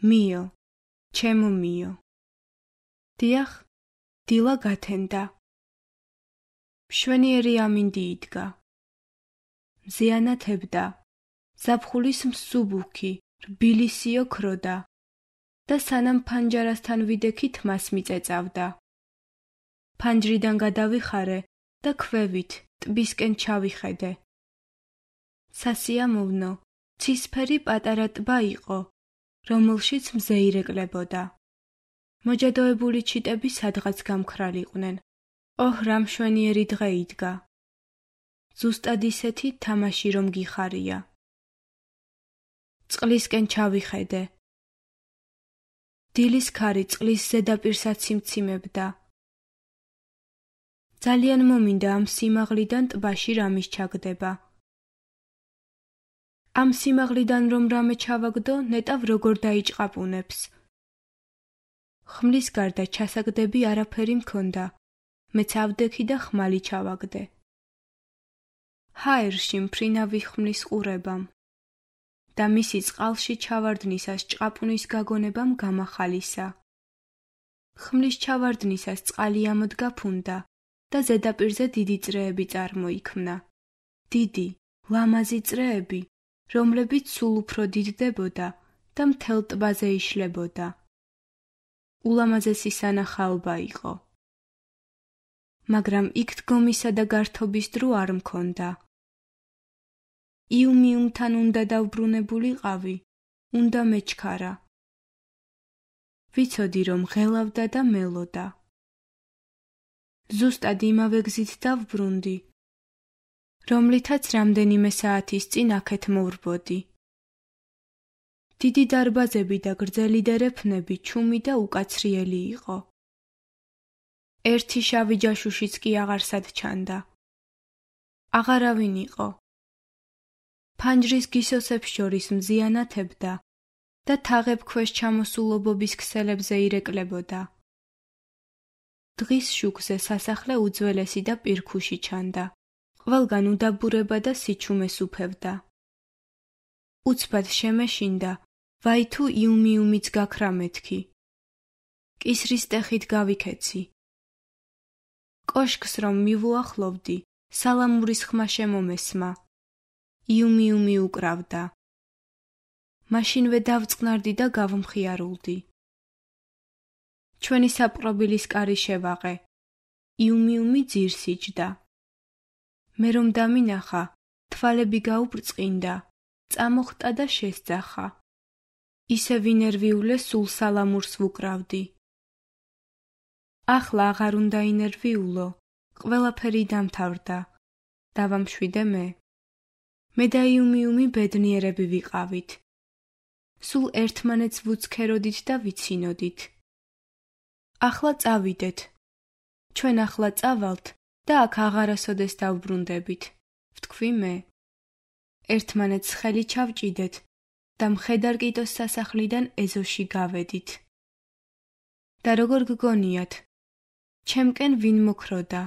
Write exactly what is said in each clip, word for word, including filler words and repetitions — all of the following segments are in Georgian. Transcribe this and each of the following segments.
მიო, ჩემო მიო. დიახ, დილა გათენდა. მშვენიერი ამინდი იდგა. მზიანათებდა, ზაფხულის მსუბუქი, რბილი სიო ქროდა და სანამ ფანჯარასთან ვიდექით მას მიწეწავდა. ფანჯრიდან გადავიხარე და ქვევით ტბისკენ ჩავიხედე. სასიამოვნო, ცისფერი პატარა ტბა იყო, რომელშიც მზე ირეკლებოდა. მოჯადოებული ჩიტები სადღაც გამქრალიყვნენ. ოჰ, რა მშვენიერი დღე იდგა. ზუსტად ისეთი თამაში რომ გიხარია. წყლისკენ ჩავიხედე. დილის ქარი წყლის ზედაპირსაც იმციმებდა. ძალიან მომინდა ამ სიმაღლიდან ტბაში რამის ჩაგდება. ამ სიმაღლიდან რომ რამე ჩავაგდო, ნეტავ როგორ დაიჭყაპუნებს. ხმლის გარდა ჩასაგდები არაფერი მქონდა. მეც ავდექი და ხმალი ჩავაგდე. ჰაერში მფრინავი ხმლის ყურებამ და მისი წყალში ჩავარდნისას ჭყაპუნის გაგონებამ გამახალისა. ხმლის ჩავარდნისას წყალი ამოდგა ფუნდა და ზედაპირზე დიდი წრეები წარმოიქმნა. დიდი, ლამაზი წრეები, რომლებიც სულ უფრო დიდდებოდა და მთელ ტბაზე იშლებოდა. ულამაზესი სანახაობა იყო. მაგრამ იქ დგომისა და გართობის დრო არ მქონდა. იუმიუმთან უნდა დავბრუნებულიყავი, უნდა მეჩქარა. ვიცოდი რომ ღელავდა და მელოდა. ზუსტად იმავე გზით დავბრუნდი, რომლითაც რამდენიმე საათის წინ აქეთ მოვრბოდი. დიდი დარბაზები და გრძელი დერეფნები ჩუმი და უკაცრიელი იყო. ერთი შავი ჯაშუშიც კი აღარსად ჩანდა. აღარავინ იყო. ფანჯრის გისოსებს შორის მზიანათებდა და თაღებ ქვეშ ჩამოსულობობის ქსელებზე ირეკლებოდა. დღის შუქზე სასახლე უძველესი და პირქუში ჩანდა. ყველგან უდაბურება და სიჩუმეს უფევდა. უცბად შემეშინდა, ვაი თუ იუმიუმიც გაქრა მეთქი. კისრის ტეხით გავიქეცი. კოშკს რომ მივუახლოვდი, სალამურის ხმა შემომესმა. იუმიუმი უკრავდა. მაშინვე დავწყნარდი და გავმხიარულდი. ჩვენი საპყრობილის კარი შევაყე. იუმიუმი ძირს იჯდა. მე რომ დამინახა, თვალები გაუბრწყინდა, წამოხტა და შესძახა. ისე ვინერვიულე სულ სალამურს ვუკრავდი. ახლა აღარ უნდა ინერვიულო, ყველაფერი დამთავრდა. დავამშვიდე მე. მე და იუმიუმი ბედნიერები ვიყავით. სულ ერთმანეთს ვუცქეროდით და ვიცინოდით. ახლა წავიდეთ. ჩვენ ახლა წავალთ და აქ აღარასოდეს დავბრუნდებით, ვთქვი მე. ერთმანეთს ხელი ჩავჭიდეთ და მხედარკიტოს სასახლიდან ეზოში გავედით. და როგორ გგონიათ, ჩემკენ ვინ მოქროდა?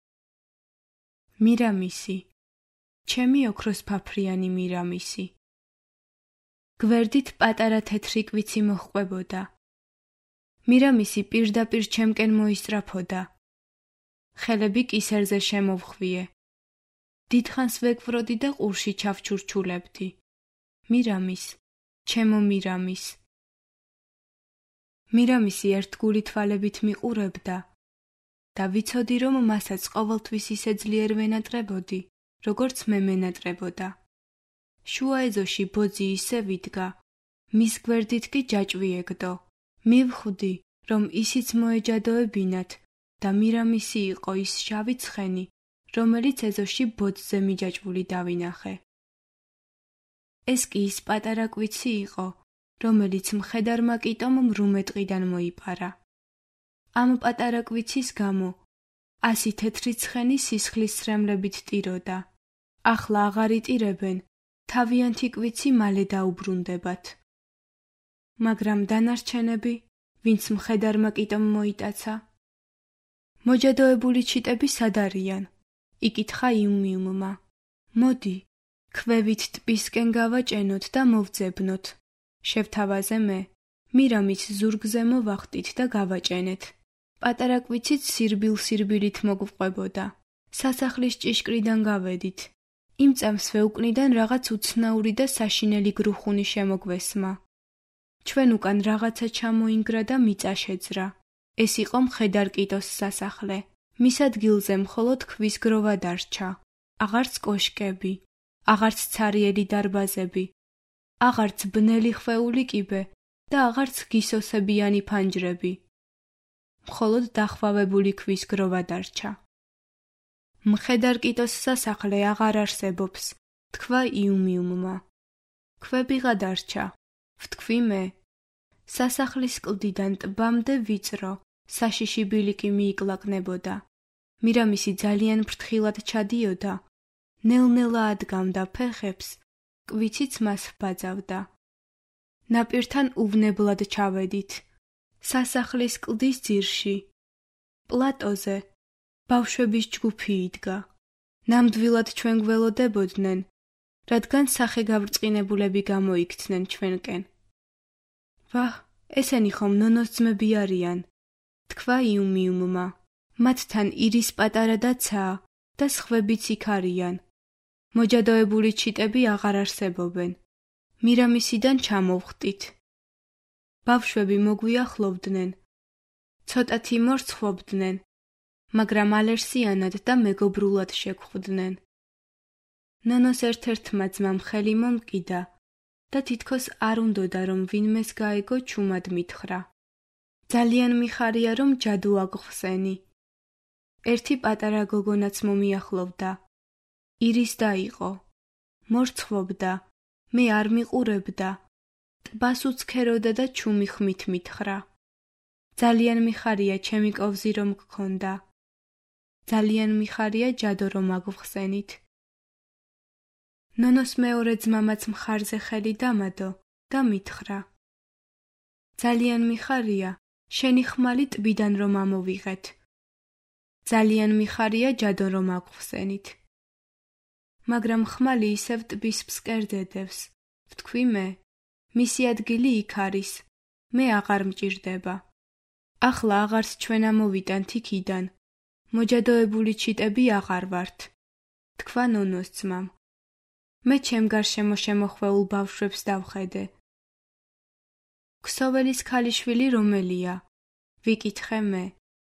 მირამისი, ჩემი ოქროსფაფრიანი მირამისი. გვერდით პატარა თეთრი კვიცი მოჰყვებოდა. მირამისი პირდაპირ ჩემკენ მოისწრაფოდა. ხელები კისერზე შემოვხვიე. დიდხანს ვეგვროდი და ყურში ჩავჩურჩულებდი. მირამის, ჩემო მირამის. მირამისი ერთგული თვალებით მიყურებდა და ვიცოდი რომ მასაც ყოველთვის ისე ძლიერ ვენატრებოდი, როგორც მე მენატრებოდა. შუა ეზოში ბოძი ისე ვიდგა, მის გვერდით კი ჯაჭვი ეგდო. მივხვდი, რომ ისიც მოეჯადოებინათ და მირამისი იყო ის შავი ცხენი, რომელიც ეზოში ბოძზე მიჯაჭვული დავინახე. ეს კი ის პატარა კვიცი იყო, რომელიც მხედარმა კიტომ მრუმე ტყიდან მოიპარა. ამ პატარა კვიცის გამო ასი თეთრი ცხენი სისხლის სრემლებით ტიროდა. ახლა აღარ იტირებენ, თავიანთი კვიცი მალე დაუბრუნდებათ. მაგრამ დანარჩენები, ვინც მხედარმა კიტომ მოიტაცა? მოჯადოებული ჩიტები სად არიან? იკითხა იუმიუმმა. მოდი, ქვევით ტბისკენ გავაჭენოთ და მოვძებნოთ. შევთავაზე მე. მირამის ზურგზე მოვახტით და გავაჭენეთ. პატარა კვიციც სირბილ-სირბილით მოგვყვებოდა. სასახლის ჭიშკრიდან გავედით. იმ წამს ვეუკნიდან რაღაც უცნაური და საშინელი გრუხუნი შემოგვესმა. ჩვენ უკან რაღაცა ჩამოინგრა და მიწა შეძრა. ეს იყო მხედარკიტოს სასახლე. მის ადგილზე მხოლოდ ქვის გროვა დარჩა. აღარც კოშკები, აღარც ცარიელი დარბაზები, აღარც ბნელი ხვეული კიბე და აღარც გისოსებიანი ფანჯრები. მხოლოდ დახვავებული ქვის გროვა დარჩა. მხედარკიტოს სასახლე აღარ არსებობს, თქვა იუმიუმმა. ქვებიღა დარჩა, ვთქვი მე. სასახლის კლდიდან ტბამდე ვიწრო, საშიში ბილიკი მიიკლაკნებოდა. მირამისი ძალიან ფრთხილად ჩადიოდა. ნელ-ნელა ადგამდა ფეხებს, კვიციც მას ვბაძავდა. ნაპირთან უვნებლად ჩავედით. სასახლის კლდის ძირში, პლატოზე, ბავშვების ჯგუფი იდგა. ნამდვილად ჩვენ გველოდებოდნენ, რადგან სახეგავრწყინებულები გამოიქცნენ ჩვენკენ. ვაჰ, ესენი ხომ ნონოს ძმები არიან, თქვა იუმიუმმა. მათთან ირის პატარა დაცაა და სხვებიც იქ არიან. მოჯადოებული ჩიტები აღარ არსებობენ. მირამისიდან ჩამოვხტით. ბავშვები მოგვიახლოვდნენ. ცოტათი მორცხვობდნენ, მაგრამ ალერსიანად და მეგობრულად შეგვხვდნენ. ნონოს ერთ-ერთმა ძმამ ხელი მომკიდა და თითქოს არ უნდოდა რომ ვინმეს გაეგო ჩუმად მითხრა. ძალიან მიხარია რომ ჯადუ აგხსენი. ერთი პატარა გოგონაც მომიახლოვდა. ირის და იყო. მორცხვობდა, მე არ მიყურებდა. ტბას უცქეროდა და ჩუმი ხმით მითხრა. ძალიან მიხარია ჩემი კოვზი რომ გქონდა. ძალიან მიხარია ჯადო რომ აგხსენით. ნონოს მეორე ძმამაც მხარზე ხელი დამადო და მითხრა. ძალიან მიხარია, შენი ხმალი ტბიდან რომ ამოვიღეთ. ძალიან მიხარია ჯადო რომ აგხსენით. მაგრამ ხმალი ისევ ტბის ფსკერდედევს, ვთქვი მე. მისი ადგილი იქ არის, მე აღარ მჭირდება. ახლა აღარც ჩვენ ამოვიტანთ იქიდან. მოჯადოებული ჩიტები აღარ ვართ, თქვა ნონოს ძმამ. მე ჩემ გარშემო შემოხვეულ ბავშვებს დავხედე. ქსოველის ქალიშვილი რომელია? ვიკითხე მე.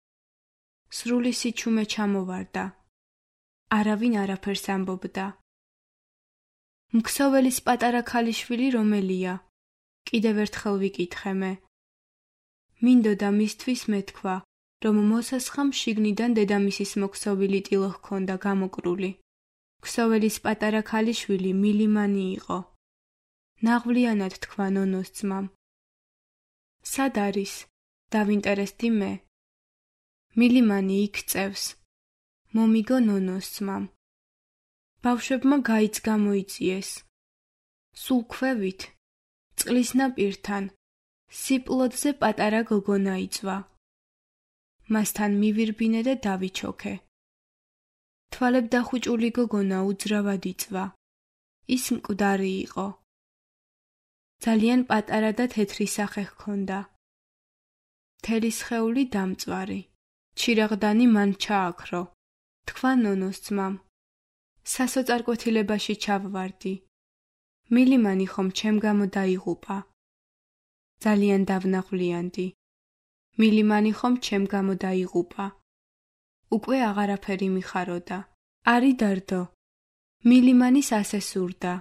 სრული სიჩუმე ჩამოვარდა. არავინ არაფერს ამბობდა. მქსოველის პატარა ქალიშვილი რომელია? კიდევ ერთხელ ვიკითხე მე. მინდოდა მისთვის მეთქვა, რომ მოსასხამ შიგნიდან დედამისის მოქსოვილი ტილო ჰქონდა გამოკრული. ქსოველის პატარა ქალიშვილი მილიმანი იყო. ნაღვლიანად თქვა ნონოს ძმამ. სად არის? დავინტერესდი მე. მილიმანი იქ წევს. მომიგო ნონოს ძმამ. ბავშვებმა გაიც გამოიწიეს. სულ ქვევით, წყლის ნაპირთან, სიპლოდზე პატარა გოგონა იწვა. მასთან მივირბინე და დავიჩოქე. თვალებ დახუჭული გოგონა უძრავად იწვა. ის მკვდარი იყო. ძალიან პატარა და თეთრი სახე ჰქონდა. მთელი სხეული დამწვარი. ჩირაღდანი მან ჩააქრო, თქვა ნონოს ძმამ. სასოწარკვეთილებაში ჩავვარდი. მილიმანი ხომ ჩემ გამო დაიღუპა. ძალიან დავნაღვლიანდი. მილიმანი ხომ ჩემ გამო დაიღუპა. უკვე აღარაფერი მიხაროდა. არი დარდო. მილიმანის ასე სურდა.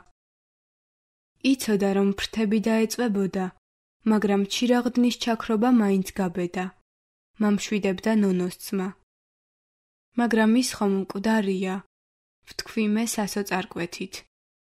იცოდა რომ ფრთები დაეწვებოდა, მაგრამ ჩირაღდნის ჩაქრობა მაინც გაბედა. მამშვიდებდა ნონოს ძმა. მაგრამ ის ხომ მკვდარია, ვთქვი მე სასოწარკვეთით.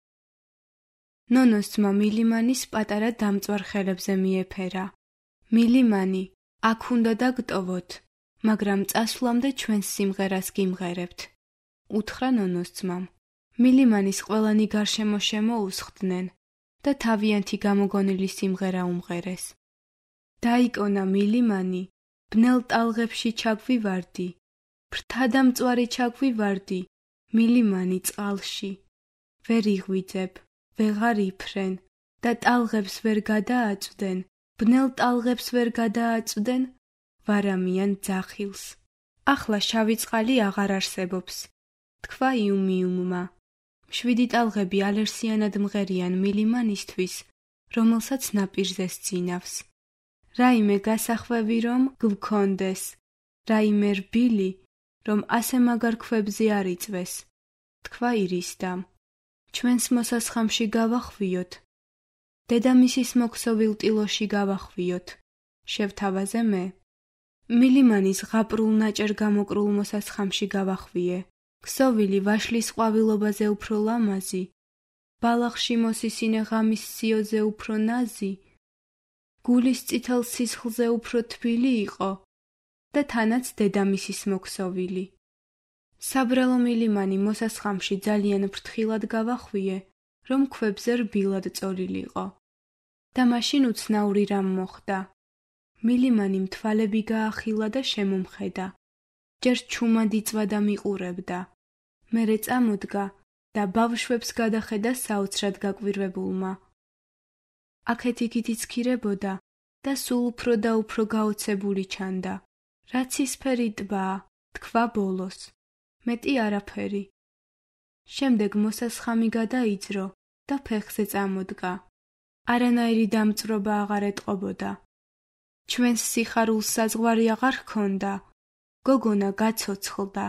ნონოს ძმა მილიმანის პატარა დამწვარ ხელებზე მიეფერა. მილიმანი, აქ უნდა დაგტოვოთ, მაგრამ წასვლამდე ჩვენს სიმღერას გიმღერებთ, უთხრა ნონოს ძმამ. მილიმანის ყველანი გარშემო შემოუსხდნენ და თავიანთი გამოგონილი სიმღერა უმღერეს. დაიკონა მილიმანი, ბნელ ტალღებში ჩაგვივარდი, ფრთადამწვარი ჩაგვივარდი, მილიმანი წყალში. ვერ იღვიძებ, ვეღარ იფრენ და ტალღებს ვერ გადააწვდენ ბნელ ტალღებს ვერ გადააწვდნენ, ვარამიან ძახილს. ახლა შავი წყალი აღარ არსებობს, თქვა იუმიუმმა. მშვიდი ტალღები ალერსიანად მღერიან მილიმანისთვის, რომელსაც ნაპირზე სძინავს. რაიმე გასახვევი რომ გვქონდეს, რაიმე რბილი, რომ ასე მაგარ ქვებზე არ იწვეს, თქვა ირისდამ. ჩვენს მოსასხამში გავახვიოთ, დედამისის მოქსოვილ ტილოში გავახვიოთ, შევთავაზე მე. მილიმანის ღაპრულ ნაჭერ გამოკრულ მოსასხამში გავახვიე. ქსოვილი ვაშლის ყვავილობაზე უფრო ლამაზი, ბალახში მოსისინე ღამის სიოზე უფრო ნაზი, გულის წითელ სისხლზე უფრო თბილი იყო და თანაც დედამისის მოქსოვილი. საბრალო მილიმანი მოსასხამში ძალიან ფრთხილად გავახვიე, რომ ქვებზე რბილად წოლილიყო. და მაშინ უცნაური რამ მოხდა. მილიმანი მთვალები გაახილა და შემომხედა. ჯერ ჩუმად იწვა და მიყურებდა. მერე წამოდგა და ბავშვებს გადახედა საოცრად გაკვირვებულმა. აქეთ-იქით იცქირებოდა და სულ უფრო და უფრო გაოცებული ჩანდა. რაც ისფერი ტბაა, თქვა ბოლოს. მეტი არაფერი. შემდეგ მოსასხამი გადაიძრო და ფეხზე წამოდგა. არანაირი დამწვრობა აღარ ეტყობოდა. ჩვენს სიხარულს საზღვარი აღარ ჰქონდა. გოგონა გაცოცხლდა.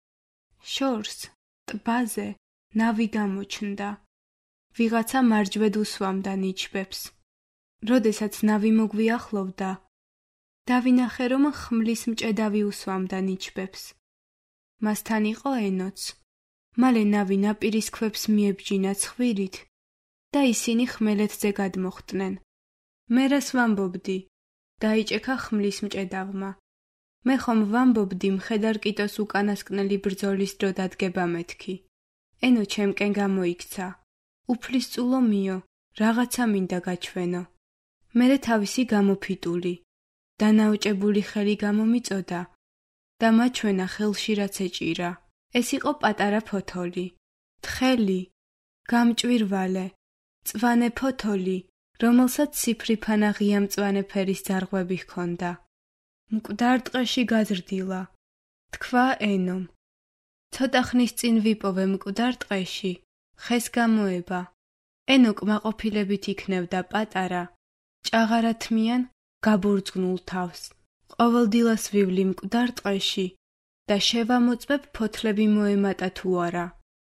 შორს, ტბაზე, ნავი გამოჩნდა. ვიღაცა მარჯვედ უსვამდა ნიჩბებს. როდესაც ნავი მოგვიახლოვდა, დავინახე რომ ხმლის მჭედავი უსვამდა ნიჩბებს. მასთან იყო ენოც. მალე ნავი ნაპირის ქვებს მიებჯინა ცხვირით და ისინი ხმელეთზე გადმოხტნენ. მე რას ვამბობდი? დაიჭექა ხმლის მჭედავმა. მე ხომ ვამბობდი მხედარკიტოს უკანასკნელი ბრძოლის დრო დადგება მეთქი. ენო ჩემკენ გამოიქცა. უფლისწულო მიო, რაღაცა მინდა გაჩვენო. მერე თავისი გამოფიტული, დანაოჭებული ხელი გამომიწოდა და მაჩვენა ხელში რაც ეჭირა. ეს იყო პატარა ფოთოლი. თხელი, გამჭვირვალე, მწვანე ფოთოლი, რომელსაც ციფრიფანა ღია მწვანე ფერის ძარღვები ჰქონდა. მკვდარ ტყეში გაზრდილა, თქვა ენომ. ცოტა ხნის წინ ვიპოვე მკვდარ ტყეში, ხეს გამოება. ენო კმაყოფილებით იქნევდა პატარა, ჭაღარათმიან, გაბურძგნულ თავს. ყოველდილას ვივლი მკვდარ ტყეში და შევამოწმებ ფოთლები მოემატა თუ არა.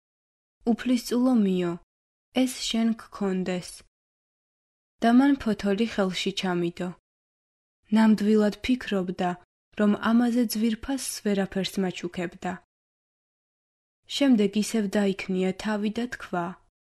უფლისწულო მიო, ეს შენ გქონდეს. და მან ფოთოლი ხელში ჩამიდო. ნამდვილად ფიქრობდა, რომ ამაზე ძვირფასს ვერაფერს მაჩუქებდა. შემდეგ ისევ დაიქნია თავი და თქვა.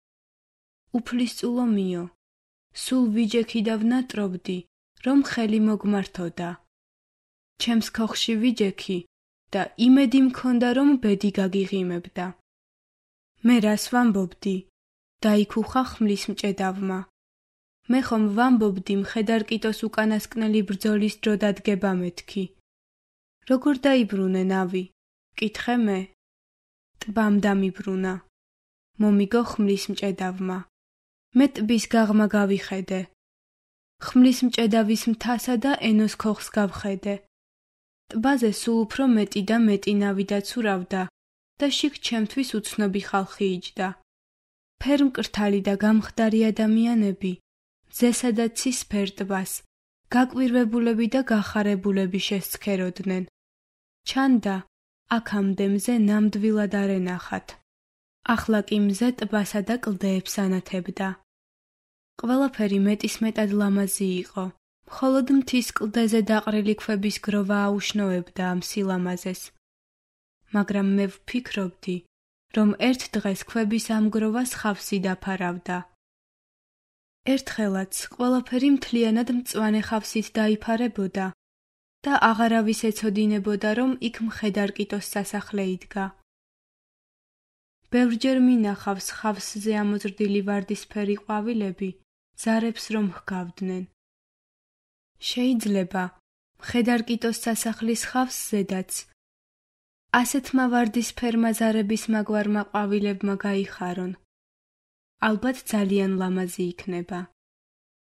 უფლისწულო მიო, სულ ვიჯექი და ვნატრობდი, რომ ხელი მოგმართოდა. ჩემს ქოხში ვიჯექი და იმედი მქონდა, რომ ბედი გაგიღიმებდა. მე რას ვამბობდი? დაიქუხა ხმლის მჭედავმა. მე ხომ ვამბობდი მხედარკიტოს უკანასკნელი ბრძოლის დრო დადგება მეთქი. როგორ დაიბრუნე ნავი? კითხე მე. ტბამ დამიბრუნა. მომიგო ხმლის მჭედავმა. მე ტბის გაღმა გავიხედე. ხმლის მჭედავის მთასა და ენოს ქოხს გავხედე. ტბაზე სულ უფრო მეტი და მეტი ნავი დაცურავდა და შიგ ჩემთვის უცნობი ხალხი იჯდა. ფერმკრთალი და გამხდარი ადამიანები, მზესა და ცისფერ ტბას, გაკვირვებულები და გახარებულები შესცქეროდნენ. ჩანდა, აქამდე მზე ნამდვილად არ ენახათ. ახლა კი მზე ტბასა და კლდეებს ანათებდა. ყველაფერი მეტისმეტად ლამაზი იყო. მხოლოდ მთის კლდეზე დაყრილი ქვების გროვა აუშნოებდა ამ სილამაზეს. მაგრამ მე ვფიქრობდი, რომ ერთ დღეს ქვების ამ გროვას ხავსი დაფარავდა. ერთხელაც ყველაფერი მთლიანად მწვანე ხავსით დაიფარებოდა და აღარავის ეცოდინებოდა, რომ იქ მხედარკიტოს სასახლე იდგა. ბევრჯერ მინახავს ხავსზე ამოზრდილი ვარდისფერი ყვავილები, ზარებს რომ ჰგავდნენ. შეიძლება, მხედარკიტოს სასახლის ხავსზედაც, ასეთმა ვარდისფერმა ზარების მაგვარმა ყვავილებმა გაიხარონ. ალბათ ძალიან ლამაზი იქნება.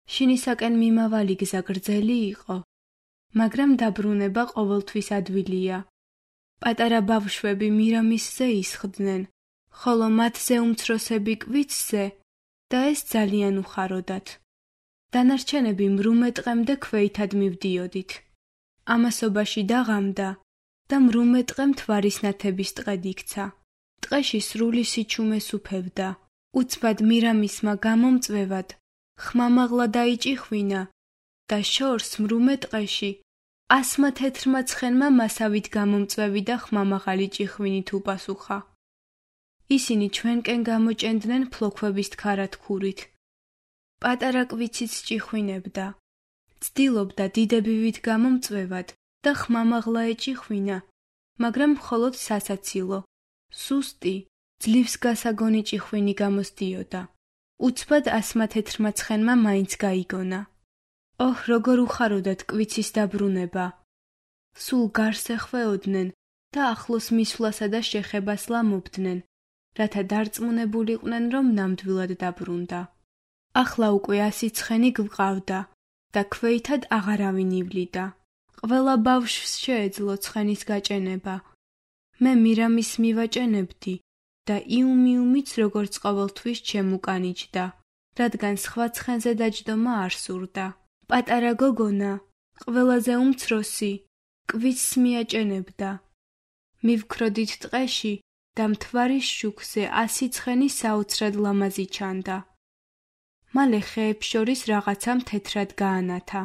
შინისაკენ მიმავალი გზა გრძელი იყო, მაგრამ დაბრუნება ყოველთვის ადვილია. პატარა ბავშვები მირამისზე ისხდნენ, ხოლო მათზე უმცროსები კვიცზე და ეს ძალიან უხაროდათ. დანარჩენები მრუმე ტყემდე ქვეითად მივდიოდით. ამასობაში დაღამდა და მრუმე ტყე მთვარის ნათების ტყედ იქცა. ტყეში სრული სიჩუმე სუფევდა. უცბად მირამისმა გამომწვევად ხმამაღლა დაიჭიხვინა და შორს მრუმე ტყეში ასმა თეთრმა ცხენმა მასავით გამომწვევი და ხმამაღალი ჭიხვინით უპასუხა. ისინი ჩვენკენ გამოჭენდნენ ფლოქვების თხარათქურით. პატარა კვიციც ჭიხვინებდა. ცდილობდა დიდებივით გამომწვევად და ხმამაღლა ეჭიხვინა, მაგრამ მხოლოდ სასაცილო, სუსტი, ძლივს გასაგონი ჭიხვინი გამოსდიოდა. უცბად ასმა თეთრმა ცხენმა მაინც გაიგონა. ოჰ, როგორ უხაროდათ კვიცის დაბრუნება! სულ გარს ეხვეოდნენ და ახლოს მისვლასა და შეხებას ლამობდნენ, რათა დარწმუნებულიყვნენ, რომ ნამდვილად დაბრუნდა. ახლა უკვე ასი ცხენი გვყავდა და ქვეითად აღარავინ ივლიდა. ყველა ბავშვს შეეძლო ცხენის გაჭენება. მე მირამის მივაჭენებდი და იუმიუმიც როგორც ყოველთვის ჩემუკანიჭდა, რადგან სხვა ცხენზე დაჯდომა არ სურდა. პატარა გოგონა, ყველაზე უმცროსი, კვიცს მიაჭენებდა. მივქროდით ტყეში და მთვარის შუქზე ასი ცხენი საოცრად ლამაზი ჩანდა. მალე ხეებს შორის რაღაცა თეთრად გაანათა.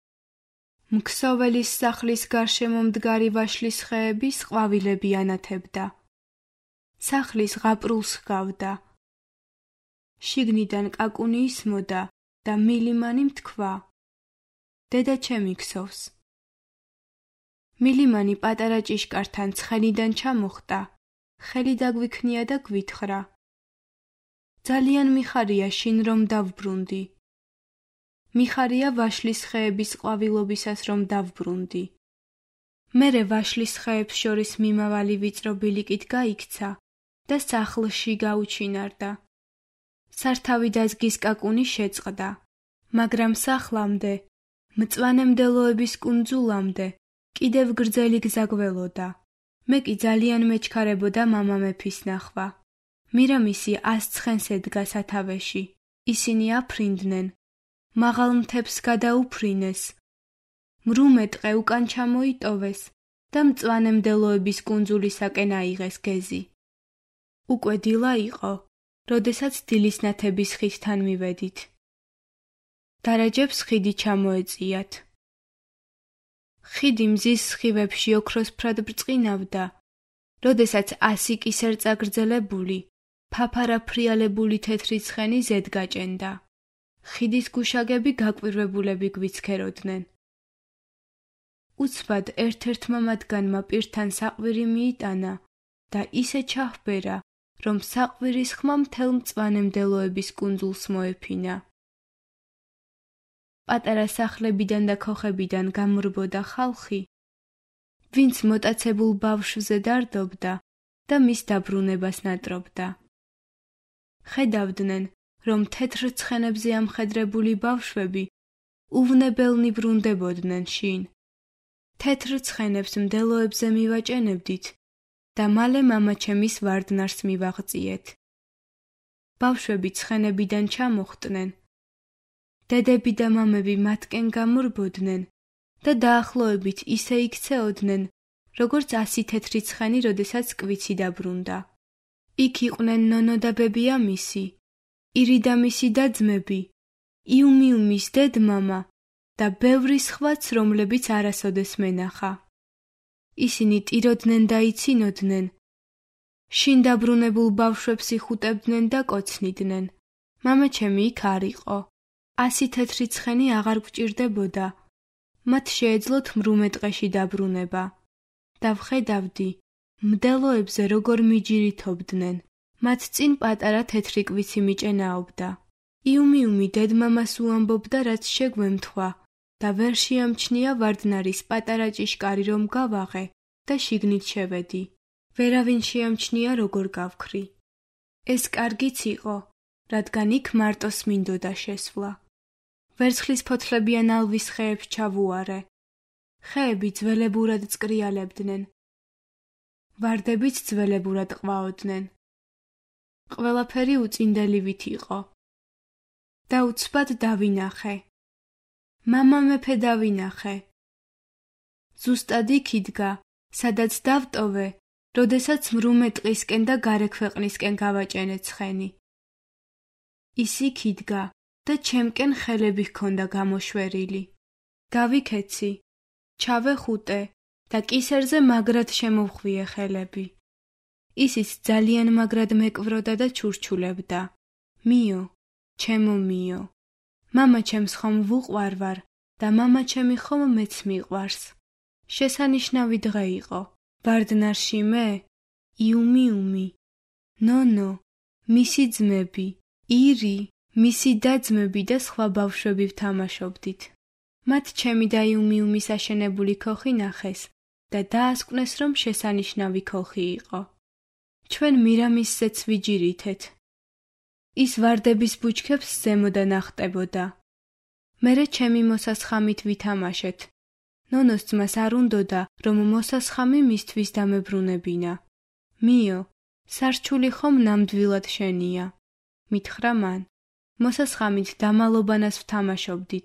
მქსოველის სახლის გარშემო მდგარი ვაშლის ხეების ყვავილები ანათებდა. სახლის ღაპრულს ჰგავდა. შიგნიდან კაკუნი ისმოდა და მილიმანი მთქვა. დედა ჩემი ქსოვს. მილიმანი პატარა ჭიშკართან ცხენიდან ჩამოხტა, ხელი დაგვიქნია და გვითხრა. ძალიან მიხარია შინ რომ დავბრუნდი. მიხარია ვაშლის ხეების ყვავილობისას რომ დავბრუნდი. მერე ვაშლის ხეებს შორის მიმავალი ვიწრო ბილიკით გაიქცა და სახლში გაუჩინარდა. სართავი დაზგის კაკუნი შეწყდა, მაგრამ სახლამდე, მწვანე მდელოების კუნძულამდე, კიდევ გრძელი გზა გველოდა. მე კი ძალიან მეჩქარებოდა მამა მეფის ნახვა. მირამისი ას ცხენს ედგა სათავეში. ისინი აფრინდნენ, მაღალ მთებს გადაუფრინეს. მრუმე ტყე უკან ჩამოიტოვეს და მწვანე მდელოების კუნძულისაკენ აიღეს გეზი. უკვე დილა იყო, როდესაც დილის ნათების ხიდთან მივედით. დარაჯებს ხიდი ჩამოეწიათ. ხიდი მზის სხივებში ოქროსფრად ბრწყინავდა, როდესაც ასი კისერ წაგრძელებული, ფაფარა ფრიალებული თეთრი ცხენი ზედ გაჭენდა. ხიდის გუშაგები გაკვირვებულები გვიცქეროდნენ. უცბად ერთ-ერთმა მათგანმა პირთან საყვირი მიიტანა და ისე ჩაჰბერა, რომ საყვირის ხმა მთელ მწვანე მდელოების კუნძულს მოეფინა. პატარა სახლებიდან და ქოხებიდან გამრბოდა ხალხი, ვინც მოტაცებულ ბავშვზე დარდობდა და მის დაბრუნებას ნატრობდა. ხედავდნენ, რომ თეთრ ცხენებზე ამხედრებული ბავშვები უვნებელნი ბრუნდებოდნენ შინ. თეთრ ცხენებს მდელოებზე მივაჭენებდით და მალე მამაჩემის ვარდნარს მივაღწიეთ. ბავშვები ცხენებიდან ჩამოხტნენ. დედები და მამები მათკენ გამრბოდნენ და დაახლოებით ისე იქცეოდნენ, როგორც ასი თეთრი ცხენი, როდესაც კვიცი დაბრუნდა. იქ იყვნენ ნონო და ბებია მისი, ირი და მისი და-ძმები, იუმიუმის დედ-მამა და ბევრი სხვაც, რომლებიც არასოდეს მენახა. ისინი ტიროდნენ და იცინოდნენ. შინ დაბრუნებულ ბავშვებს იხუტებდნენ და კოცნიდნენ. მამაჩემი იქ არ იყო. ასი თეთრი ცხენი აღარ გვჭირდებოდა. მათ შეეძლოთ მრუმე ტყეში დაბრუნება. და ვხედავდი, მდელოებზე როგორ მიჯირითობდნენ. მათ წინ პატარა თეთრი კვიცი მიჭენაობდა. იუმიუმი დედ-მამას უამბობდა, რაც შეგვემთხვა და ვერ შეამჩნია ვარდნარის პატარა ჭიშკარი რომ გავაღე და შიგნით შევედი. ვერავინ შეამჩნია როგორ გავქრი. ეს კარგიც იყო, რადგან იქ მარტოს მინდოდა შესვლა. ვერცხლის ფოთლებიან ალვის ხეებს ჩავუარე. ხეები ძველებურად წკრიალებდნენ. ვარდებიც ძველებურად ყვაოდნენ. ყველაფერი უწინდელივით იყო. და უცბად დავინახე. მამა მეფე დავინახე. ზუსტად იქ იდგა, სადაც დავტოვე, როდესაც მრუმე ტყისკენ და გარე ქვეყნისკენ გავაჭენე ცხენი. ის იქ იდგა და ჩემკენ ხელები ჰქონდა გამოშვერილი. გავიქეცი, ჩავეხუტე და კისერზე მაგრად შემოვხვიე ხელები. ისიც ძალიან მაგრად მეკვვროდა და ჩურჩულებდა. მიო, ჩემო მიო. მამა ჩემს ხომ ვუყვარვარ და მამა ჩემი ხომ მეც მიყვარს. შესანიშნავი დღე იყო. ვარდნარში მე, იუმიუმი, ნონო, მისი ძმები, ირი, მისი და-ძმები და სხვა ბავშვები ვთამაშობდით. მათ ჩემი და იუმიუმის აშენებული ქოხი ნახეს და დაასკვნეს, რომ შესანიშნავი ქოხი იყო. ჩვენ მირამისზეც ვიჯირითეთ. ის ვარდების ბუჩქებს ზემოდან ახტებოდა. მერე ჩემი მოსასხამით ვითამაშეთ. ნონოს ძმას არ უნდოდა, რომ მოსასხამი მისთვის დამებრუნებინა. მიო, სარჩული ხომ ნამდვილად შენია. მითხრა მან. მოსასხამით დამალობანას ვთამაშობდით.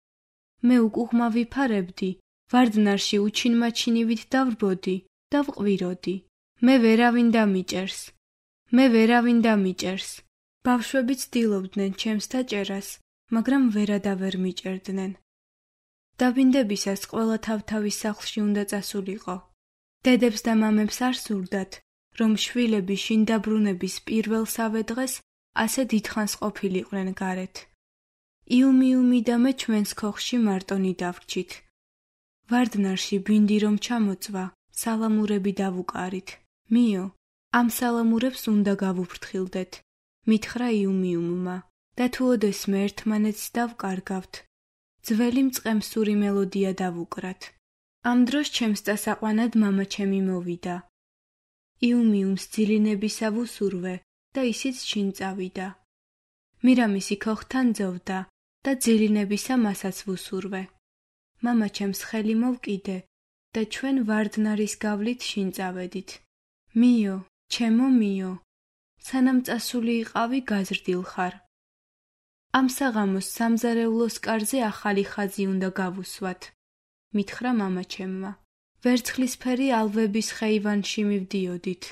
მე უკუღმა ვიფარებდი, ვარდნარში უჩინმაჩინივით დავრბოდი და ვყვიროდი. მე ვერავინ დამიჭერს. მე ვერავინ დამიჭერს. ბავშვები ცდილობდნენ ჩემს დაჭერას, მაგრამ ვერადა ვერ მიჭერდნენ. დაბინდებისას ყველა თავ-თავის სახლში უნდა წასულიყო. დედებს და მამებს არ სურდათ, რომ შვილები შინდაბრუნების პირველსავე დღეს ასე დიდხანს ყოფილიყვნენ გარეთ. იუმიუმი და მე ჩვენს ქოხში მარტონი დავრჩით. ვარდნარში ბინდი რომ ჩამოწვა, სალამურები დავუკარით. მიო, ამ სალამურებს უნდა გავუფრთხილდეთ. მითხრა იუმიუმმა და თუ ოდესმე ერთმანეთს დავკარგავთ, ძველი მწყემსური მელოდია დავუკრათ. ამ დროს ჩემს დასაყვანად მამა ჩემი მოვიდა. იუმიუმს ძილინებისა ვუსურვე და ისიც შინ წავიდა. მირამისი ქოხთან ძოვდა და ძილინებისა მასაც ვუსურვე. მამა ჩემს ხელი მოვკიდე და ჩვენ ვარდნარის გავლით შინ წავედით. მიო, ჩემო მიო, სანამ წასული იყავი გაზრდილ ხარ. ამ საღამოს სამზარეულოს კარზე ახალი ხაზი უნდა გავუსვათ. მითხრა მამა ჩემმა. ვერცხლისფერი ალვების ხეივანში მივდიოდით.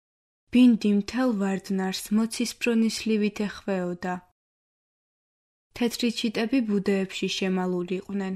ბინდი მთელ ვარდნარს მოცისფრო-ნისლივით ეხვეოდა. თეთრი ჩიტები ბუდეებში შემალულიყვნენ.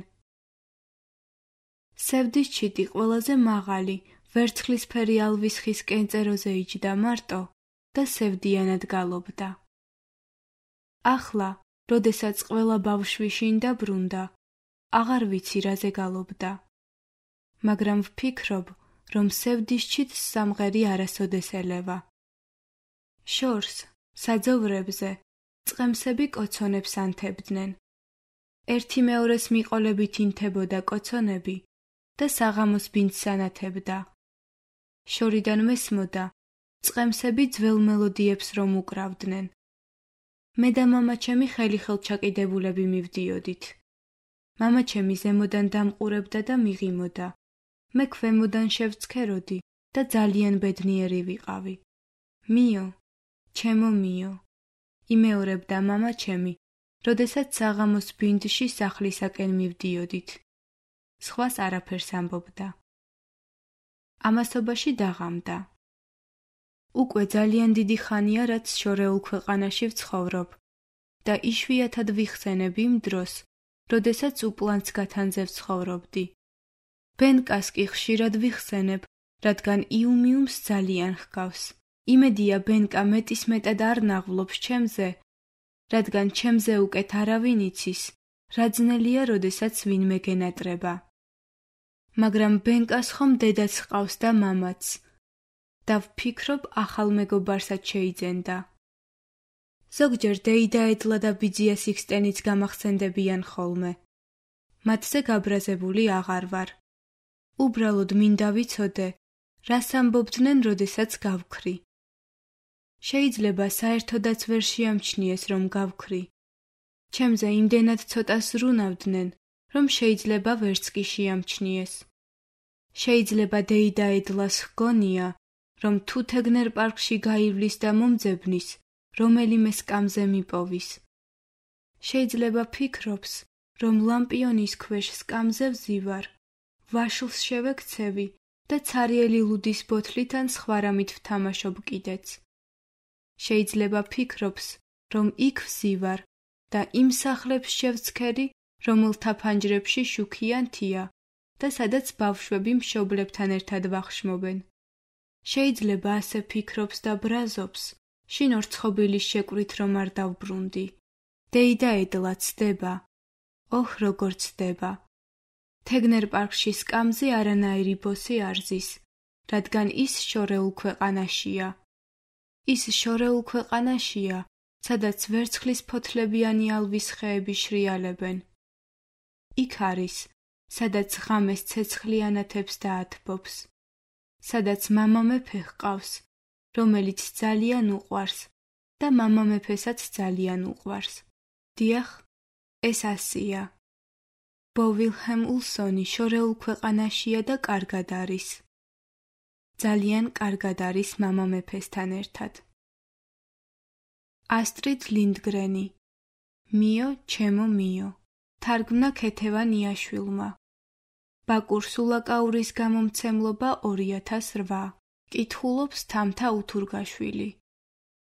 სევდის ჩიტი ყველაზე მაღალი, ვერცხლისფერი ალვის ხის კენწეროზე იჯდა მარტო და სევდიანად გალობდა. ახლა, როდესაც ყველა ბავშვი შინ დაბრუნდა, აღარ ვიცი რაზე გალობდა. მაგრამ ვფიქრობ, რომ სევდის ჩიტს სამღერი არასოდეს ელევა. შორს, საძოვრებზე, წყემსები კოცონებს ანთებდნენ. ერთი მეორეს მიყოლებით ინთებოდა კოცონები და საღამოს ბინდს ანათებდა. შორიდან მესმოდა, წყემსები ძველ მელოდიებს რომ უკრავდნენ. მე და მამა ჩემი ხელი-ხელ ჩაკიდებულები მივდიოდით. მამა ჩემი ზემოდან დამყურებდა და მიღიმოდა. მე ქვემოდან შევცქეროდი და ძალიან ბედნიერი ვიყავი. მიო, ჩემო მიო, იმეორებდა მამა ჩემი, როდესაც საღამოს ბინდში სახლისაკენ მივდიოდით. სხვას არაფერს ამბობდა. ამასობაში დაღამდა. უკვე ძალიან დიდი ხანია, რაც შორეულ ქვეყანაში ვცხოვრობ და იშვიათად ვიხსენებ იმ დროს, როდესაც უპლანს გათანზე ვცხოვრობდი. ბენკას კი ხშირად ვიხსენებ, რადგან იუმიუმს ძალიან ჰგავს. იმედია ბენკა მეტისმეტად არ ნაღვლობს ჩემზე, რადგან ჩემზე უკეთ არავინ იცის, რა ძნელია, როდესაც ვინმე გენატრება. მაგრამ ბენკას ხომ დედაც ჰყავს და მამაც. და ვფიქრობ, ახალ მეგობარსაც შეიძენდა. ზოგჯერ დეიდა ედლა და ბიძია სიქსტენიც გამახსენდებიან ხოლმე. მათზე გაბრაზებული აღარ ვარ. უბრალოდ მინდა ვიცოდე, რას ამბობდნენ, როდესაც გავქრი. შეიძლება საერთოდაც ვერ შეამჩნიეს, რომ გავქრი. ჩემზე იმდენად ცოტას ზრუნავდნენ, რომ შეიძლება ვერც კი შეამჩნიეს. შეიძლება დეიდაედლას ჰგონია, რომ თუ თეგნერ პარკში გაივლის და მომძებნის, რომელიმე სკამზე მიპოვის. შეიძლება ფიქრობს, რომ ლამპიონის ქვეშ სკამზე ვზივარ, ვაშლს შევექცევი და ცარიელი ლუდის ბოთლით ან სხვა რამით ვთამაშობ კიდეც. შეიძლება ფიქრობს, რომ იქ ვზივარ და იმ სახლებს შევცქერი, რომელთა ფანჯრებში შუქიანთია და სადაც ბავშვები მშობლებთან ერთად ვახშმობენ. შეიძლება ასე ფიქრობს და ბრაზობს, შინორ ცხოვილის შეკვრით რომ არ დავბრუნდი. დეიდაედლა ცდება. ოჰ, როგორ ცდება. თეგნერ პარკში სკამზე არანაირი ბოსი არ ზის, რადგან ის შორეულ ქვეყანაშია. ის შორეულ ქვეყანაშია, სადაც ვერცხლის ფოთლებიანი ალვის ხეები შრიალებენ. იქ არის, სადაც ღამეს ცეცხლიანათებს დაათბობს. სადაც მამა მეფე ჰყავს, რომელიც ძალიან უყვარს და მამა მეფესაც ძალიან უყვარს. დიახ, ეს ასია. ბო ვილჰემ ულსონი შორეულ ქვეყანაშია და კარგად არის. ძალიან კარგად არის მამა მეფესთან ერთად. ასტრიდ ლინდგრენი. მიო, ჩემო მიო. თარგმნა ქეთევან იაშვილმა. ბაკურ სულაკაურის გამომცემლობა ორი ათას რვა. კითხულობს თამთა უთურგაშვილი.